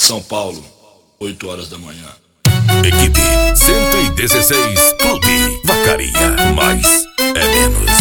São Paulo, 8 horas da manhã. Equipe 116 Clube Vacaria. Mais é menos.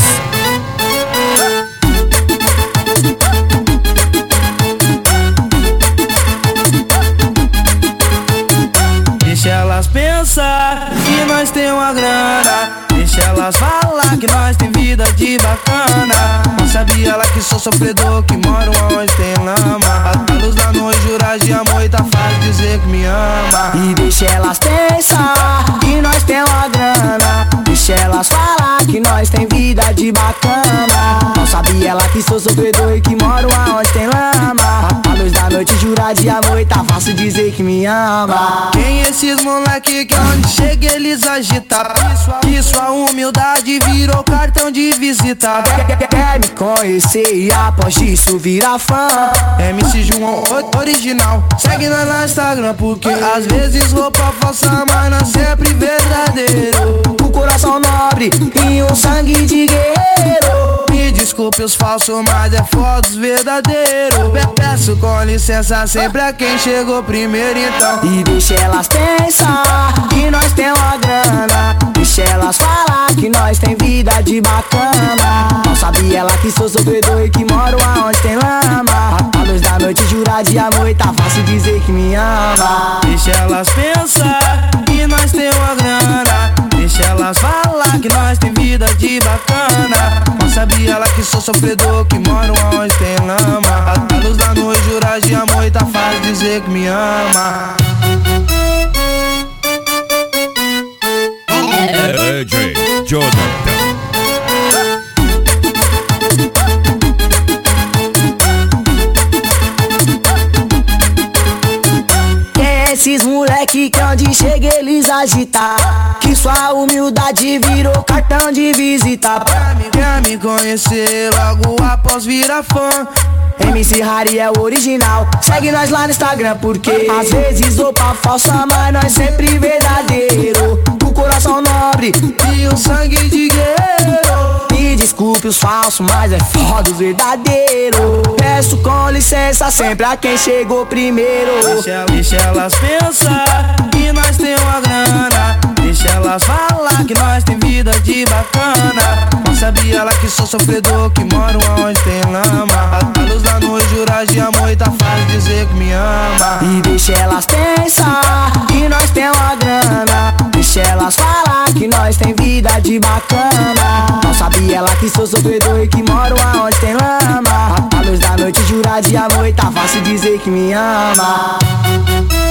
Deixa elas pensar que nós tem uma grana. Deixa elas falar que nós tem vida de bacana. Não sabia ela que sou sofredor, que moro onde tem lama. A luz da noite, jurar de amor e tá fácil dizer que me ama. E deixa elas pensar que nós tem uma grana. Deixa elas falar que nós tem vida de bacana. Não sabia ela que sou sofredor e que moro aonde tem lama. A luz da noite, jurar de amor e tá fácil dizer que me ama. Quem esses moleque que onde chega eles agitam? Que sua humildade virou cartão de visita. Quer me conhecer e após isso virar fã. MC João original, segue nós no Instagram, porque às vezes roupa falsa, mas não sempre verdadeiro. O coração nobre e um sangue de guerreiro. Me desculpe os falsos, mas é foda os verdadeiros. Peço com licença sempre a quem chegou primeiro, então. E deixa elas pensar que nós tem uma grana. Deixa elas falar que nós tem vida de bacana. Não sabia ela que sou sofredor e que moro aonde tem lama. A luz da noite, jurar de amor e tá fácil dizer que me ama. Deixa elas pensar que nós tem uma grana. Deixa elas falar que nós tem vida de bacana. Não sabia ela que sou sofredor, que moro onde tem lama. A luz da noite, jurar de amor e tá fácil dizer que me ama. DJ Jonathan. Esses moleque que onde chega eles agitam. Que sua humildade virou cartão de visita. Quer me conhecer logo após virar fã. MC Harry é o original, segue nós lá no Instagram, porque às vezes roupa falsa, mas nós sempre verdadeiro. O coração nobre e um sangue de guerreiro. Me desculpe os falsos, mas é foda os verdadeiros. Peço com licença sempre a quem chegou primeiro. Deixa elas pensar que nós tem uma grana. Deixa elas falar que nós tem vida de bacana. Não sabia ela que sou sofredor, que moro onde tem lama. A luz da noite, jurar de amor e tá fácil dizer que me ama. E deixa elas pensar que nós tem uma grana. Deixa elas falar que nós tem vida de bacana. Não sabia ela que sou sofredor e que moro aonde tem lama. A luz da noite, jurar de amor e tá fácil dizer que me ama.